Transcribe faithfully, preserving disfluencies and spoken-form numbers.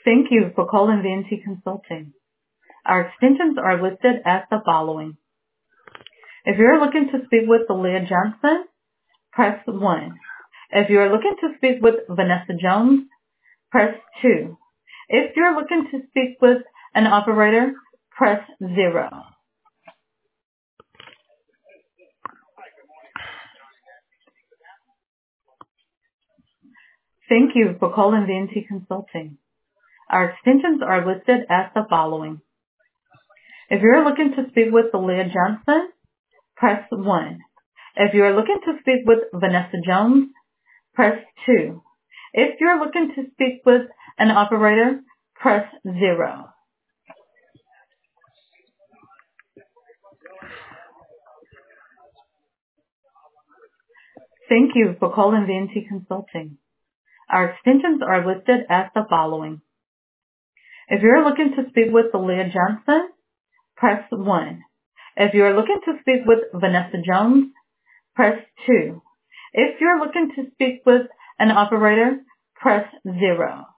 Thank you for calling V N T Consulting. Our extensions are listed as the following. If you're looking to speak with Leah Johnson, press one. If you're looking to speak with Vanessa Jones, press two. If you're looking to speak with an operator, press zero. Thank you for calling V N T Consulting. Our extensions are listed as the following. If you're looking to speak with Leah Johnson, press one. If you're looking to speak with Vanessa Jones, press two. If you're looking to speak with an operator, press zero. Thank you for calling V N T Consulting. Our extensions are listed as the following. If you're looking to speak with Leah Johnson, press one. If you're looking to speak with Vanessa Jones, press two. If you're looking to speak with an operator, press zero.